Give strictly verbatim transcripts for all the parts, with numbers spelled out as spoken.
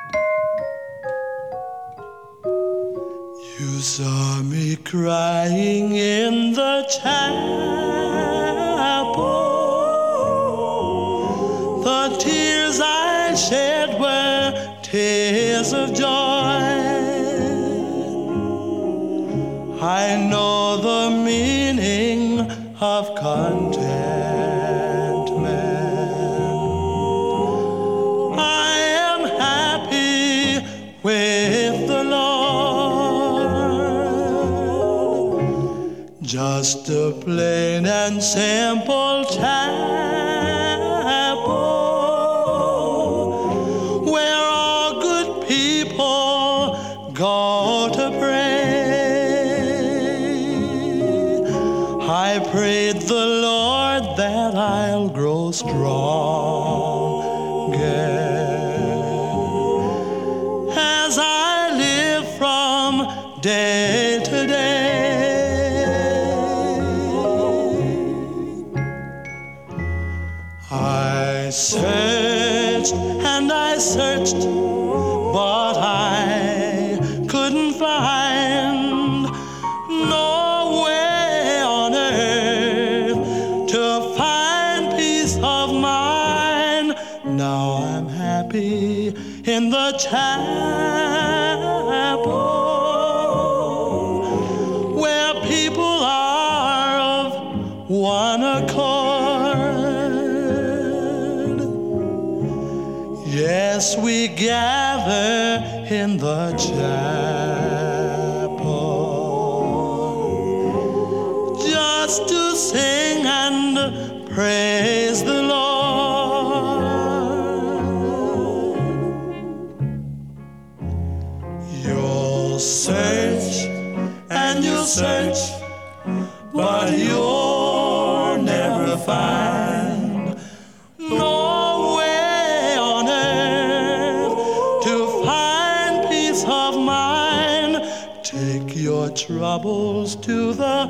You saw me crying in the chapel. The tears I shed were tears of joy. I know the meaning of contentment. I am happy with the Lord. Just a plain and simple chapel where all good people go to pray. I prayed the Lord that I'll grow stronger as I live from day to day. I searched and I searched, but I couldn't find no way on earth to find peace of mind. Now I'm happy in the chapel where people are of one accord. Yes, we gather in the chapel just to sing and praise the Lord. You'll search and you'll search, but you'll never find no way on earth to find peace of mind. Take your troubles to the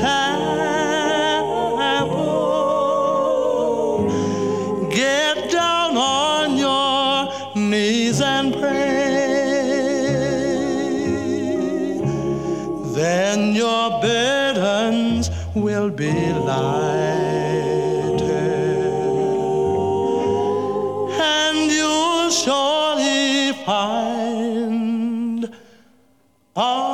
chapel. Get down on your knees and pray. Then your burdens will be lighter, and you'll surely find a